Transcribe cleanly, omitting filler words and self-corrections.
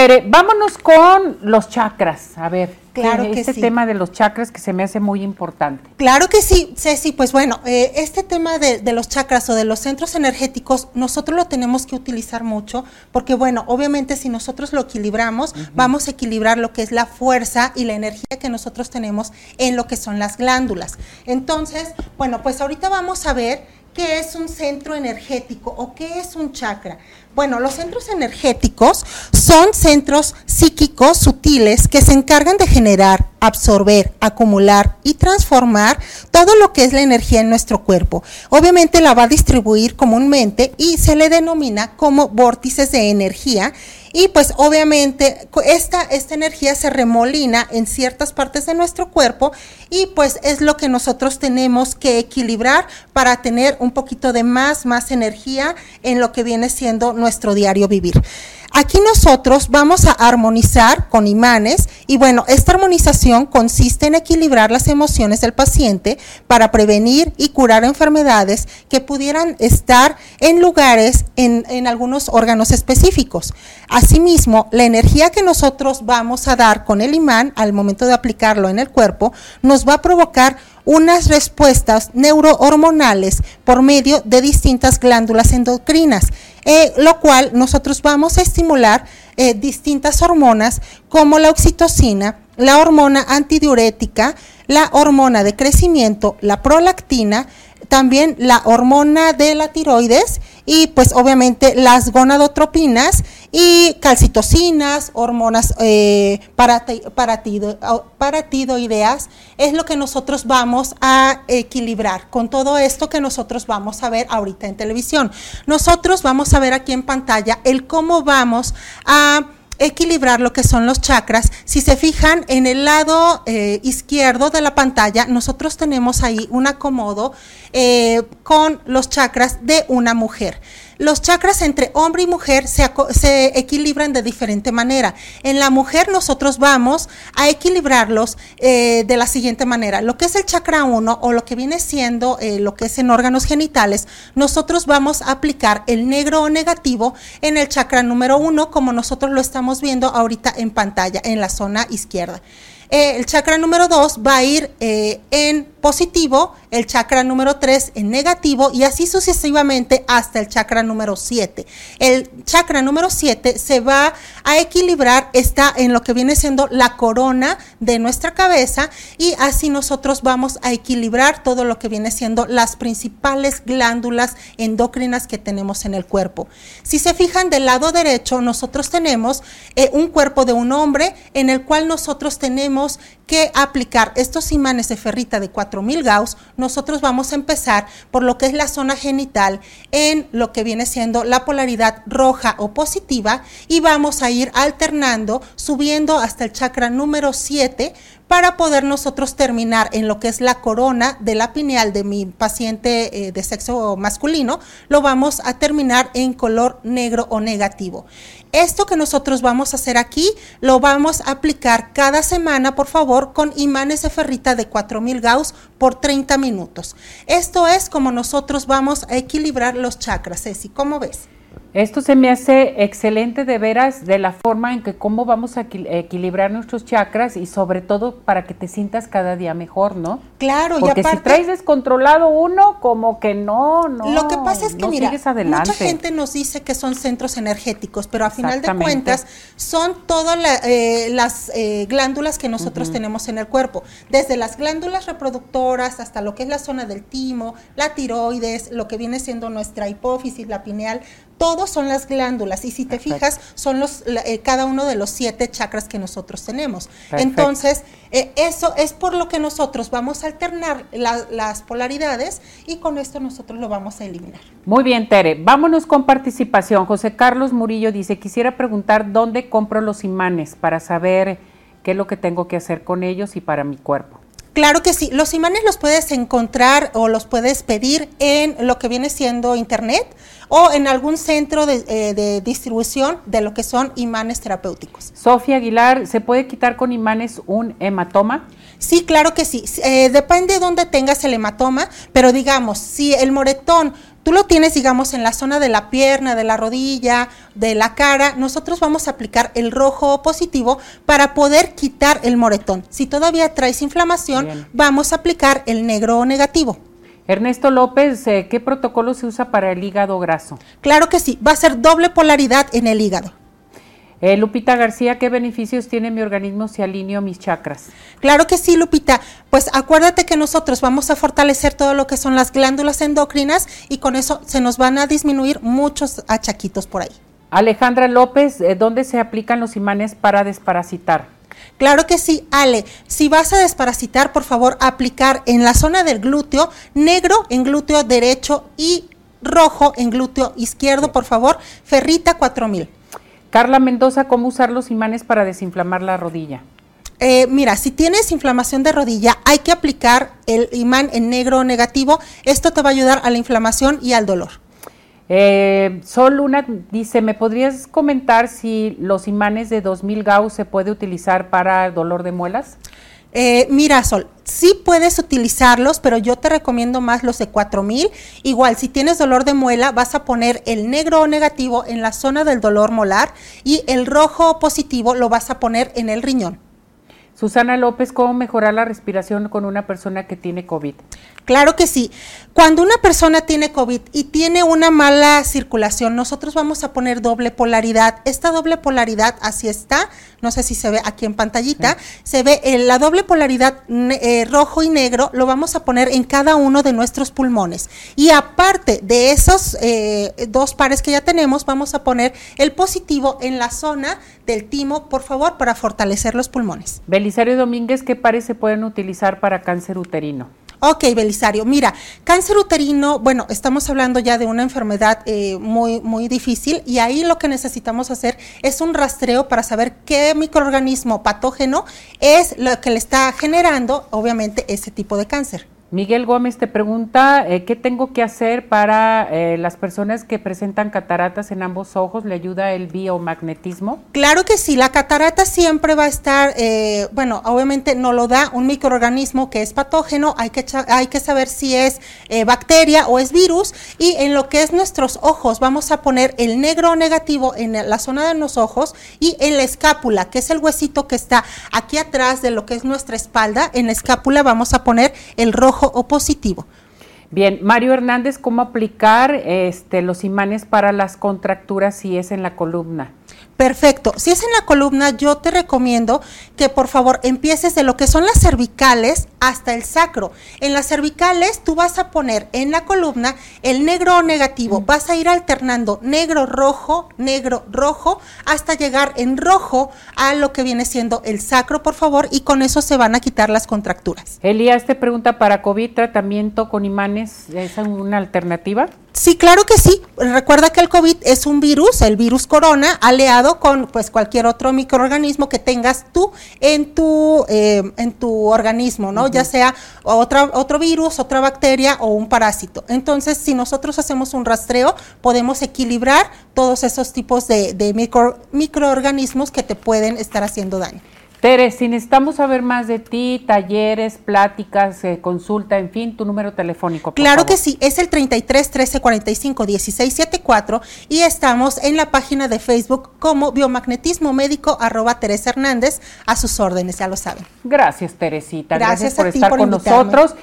Tere, vámonos con los chakras. A ver, claro que este sí. tema de los chakras que se me hace muy importante. Claro que sí, Ceci. Pues bueno, este tema de los chakras o de los centros energéticos, nosotros lo tenemos que utilizar mucho, porque bueno, obviamente si nosotros lo equilibramos, vamos a equilibrar lo que es la fuerza y la energía que nosotros tenemos en lo que son las glándulas. Entonces, bueno, pues ahorita vamos a ver qué es un centro energético o qué es un chakra. Bueno, los centros energéticos son centros psíquicos sutiles que se encargan de generar, absorber, acumular y transformar todo lo que es la energía en nuestro cuerpo. Obviamente la va a distribuir comúnmente y se le denomina como vórtices de energía. Y pues obviamente esta energía se remolina en ciertas partes de nuestro cuerpo y pues es lo que nosotros tenemos que equilibrar para tener un poquito de más energía en lo que viene siendo nuestro diario vivir. Aquí nosotros vamos a armonizar con imanes y bueno, esta armonización consiste en equilibrar las emociones del paciente para prevenir y curar enfermedades que pudieran estar en lugares, en algunos órganos específicos. Asimismo, la energía que nosotros vamos a dar con el imán al momento de aplicarlo en el cuerpo nos va a provocar unas respuestas neurohormonales por medio de distintas glándulas endocrinas, lo cual nosotros vamos a estimular distintas hormonas como la oxitocina, la hormona antidiurética, la hormona de crecimiento, la prolactina, también la hormona de la tiroides y pues obviamente las gonadotropinas y calcitocinas, hormonas paratidoideas, es lo que nosotros vamos a equilibrar con todo esto que nosotros vamos a ver ahorita en televisión. Nosotros vamos a ver aquí en pantalla el cómo vamos a equilibrar lo que son los chakras. Si se fijan en el lado izquierdo de la pantalla, nosotros tenemos ahí un acomodo con los chakras de una mujer. Los chakras entre hombre y mujer se equilibran de diferente manera. En la mujer nosotros vamos a equilibrarlos de la siguiente manera. Lo que es el chakra 1 o lo que viene siendo lo que es en órganos genitales, nosotros vamos a aplicar el negro o negativo en el chakra número 1 como nosotros lo estamos viendo ahorita en pantalla, en la zona izquierda. El chakra número 2 va a ir en positivo, el chakra número 3 en negativo y así sucesivamente hasta el chakra número 7. El chakra número 7 se va a equilibrar, está en lo que viene siendo la corona de nuestra cabeza y así nosotros vamos a equilibrar todo lo que viene siendo las principales glándulas endocrinas que tenemos en el cuerpo. Si se fijan del lado derecho, nosotros tenemos un cuerpo de un hombre en el cual nosotros tenemos que aplicar estos imanes de ferrita de 4000 Gauss. Nosotros vamos a empezar por lo que es la zona genital en lo que viene siendo la polaridad roja o positiva y vamos a ir alternando, subiendo hasta el chakra número 7 para poder nosotros terminar en lo que es la corona de la pineal de mi paciente de sexo masculino, lo vamos a terminar en color negro o negativo. Esto que nosotros vamos a hacer aquí, lo vamos a aplicar cada semana, por favor, con imanes de ferrita de 4000 Gauss por 30 minutos. Esto es como nosotros vamos a equilibrar los chakras. Ceci, ¿cómo ves? Esto se me hace excelente de veras, de la forma en que cómo vamos a equilibrar nuestros chakras y sobre todo para que te sientas cada día mejor, ¿no? Claro, porque y aparte, si traes descontrolado uno, como que no. Lo que pasa es que, mira, mucha gente nos dice que son centros energéticos, pero a final de cuentas son todas las glándulas que nosotros tenemos en el cuerpo, desde las glándulas reproductoras hasta lo que es la zona del timo, la tiroides, lo que viene siendo nuestra hipófisis, la pineal. Todos son las glándulas y si te fijas son cada uno de los 7 chakras que nosotros tenemos. Perfecto. Entonces eso es por lo que nosotros vamos a alternar las polaridades y con esto nosotros lo vamos a eliminar. Muy bien, Tere, vámonos con participación. José Carlos Murillo dice, quisiera preguntar dónde compro los imanes para saber qué es lo que tengo que hacer con ellos y para mi cuerpo. Claro que sí, los imanes los puedes encontrar o los puedes pedir en lo que viene siendo internet o en algún centro de distribución de lo que son imanes terapéuticos. Sofía Aguilar, ¿se puede quitar con imanes un hematoma? Sí, claro que sí. Depende de dónde tengas el hematoma, pero digamos, si el moretón tú lo tienes, digamos, en la zona de la pierna, de la rodilla, de la cara, nosotros vamos a aplicar el rojo positivo para poder quitar el moretón. Si todavía traes inflamación, bien, vamos a aplicar el negro negativo. Ernesto López, ¿qué protocolo se usa para el hígado graso? Claro que sí, va a ser doble polaridad en el hígado. Lupita García, ¿qué beneficios tiene mi organismo si alineo mis chakras? Claro que sí, Lupita. Pues acuérdate que nosotros vamos a fortalecer todo lo que son las glándulas endocrinas y con eso se nos van a disminuir muchos achaquitos por ahí. Alejandra López, ¿dónde se aplican los imanes para desparasitar? Claro que sí, Ale. Si vas a desparasitar, por favor, aplicar en la zona del glúteo, negro en glúteo derecho y rojo en glúteo izquierdo, por favor, ferrita 4000. Carla Mendoza, ¿cómo usar los imanes para desinflamar la rodilla? Mira, si tienes inflamación de rodilla, hay que aplicar el imán en negro negativo. Esto te va a ayudar a la inflamación y al dolor. Sol Luna dice, ¿me podrías comentar si los imanes de 2000 Gauss se puede utilizar para dolor de muelas? Mira, Sol, sí puedes utilizarlos, pero yo te recomiendo más los de 4000. Igual, si tienes dolor de muela, vas a poner el negro negativo en la zona del dolor molar y el rojo positivo lo vas a poner en el riñón. Susana López, ¿cómo mejorar la respiración con una persona que tiene COVID? Claro que sí. Cuando una persona tiene COVID y tiene una mala circulación, nosotros vamos a poner doble polaridad. Esta doble polaridad, así está, no sé si se ve aquí en pantallita, sí, se ve la doble polaridad rojo y negro, lo vamos a poner en cada uno de nuestros pulmones. Y aparte de esos dos pares que ya tenemos, vamos a poner el positivo en la zona del timo, por favor, para fortalecer los pulmones. Belisario Domínguez, ¿qué pares se pueden utilizar para cáncer uterino? Ok, Belisario, mira, cáncer uterino, bueno, estamos hablando ya de una enfermedad muy difícil y ahí lo que necesitamos hacer es un rastreo para saber qué microorganismo patógeno es lo que le está generando, obviamente, ese tipo de cáncer. Miguel Gómez te pregunta, ¿qué tengo que hacer para las personas que presentan cataratas en ambos ojos? ¿Le ayuda el biomagnetismo? Claro que sí, la catarata siempre va a estar, bueno, obviamente no lo da un microorganismo que es patógeno, hay que saber si es bacteria o es virus, y en lo que es nuestros ojos vamos a poner el negro negativo en la zona de los ojos y en la escápula, que es el huesito que está aquí atrás de lo que es nuestra espalda, en la escápula vamos a poner el rojo o positivo. Bien, Mario Hernández, ¿cómo aplicar los imanes para las contracturas si es en la columna? Perfecto. Si es en la columna, yo te recomiendo que por favor empieces de lo que son las cervicales hasta el sacro. En las cervicales tú vas a poner en la columna el negro negativo, vas a ir alternando negro, rojo, hasta llegar en rojo a lo que viene siendo el sacro, por favor, y con eso se van a quitar las contracturas. Elías te pregunta, ¿para COVID tratamiento con imanes es una alternativa? Sí, claro que sí. Recuerda que el COVID es un virus, el virus corona, aliado con pues cualquier otro microorganismo que tengas tú en tu organismo, ¿no? Ya sea otro virus, otra bacteria o un parásito. Entonces, si nosotros hacemos un rastreo, podemos equilibrar todos esos tipos de microorganismos que te pueden estar haciendo daño. Tere, si necesitamos saber más de ti, talleres, pláticas, consulta, en fin, tu número telefónico, por Claro favor. que sí, es el 33 13 45 16 74 y estamos en la página de Facebook como Biomagnetismo Médico @Teresa Hernández, a sus órdenes, ya lo saben. Gracias, Teresita. Gracias por a ti estar por con invitarme. nosotros.